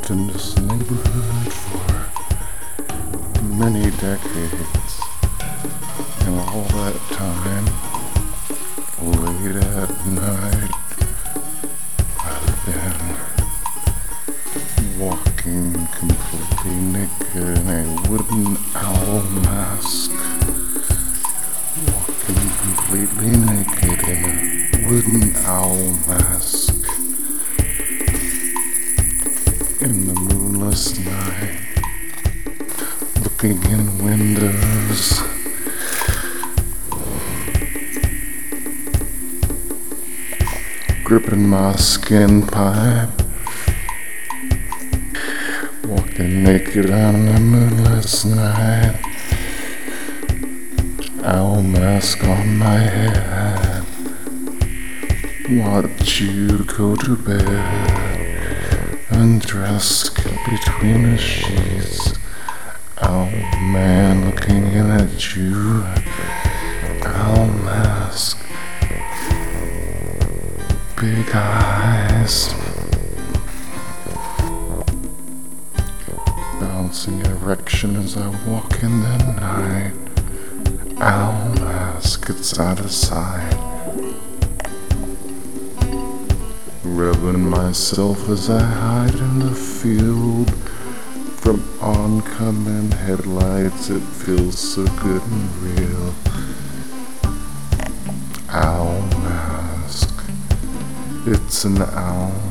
lived in this neighborhood for many decades, and all that time, late at night, I've been walking completely naked in a wooden owl mask. Walking completely naked in a wooden owl mask. In the moonless night, looking in windows, gripping my skin pipe, walking naked on the moonless night, owl mask on my head, watch you go to bed. Undressed between the sheets, owl man looking in at you, owl mask, big eyes, bouncing erection as I walk in the night, owl mask, it's out of sight. Rubbing myself as I hide in the field from oncoming headlights. It feels so good and real. Owl mask. It's an owl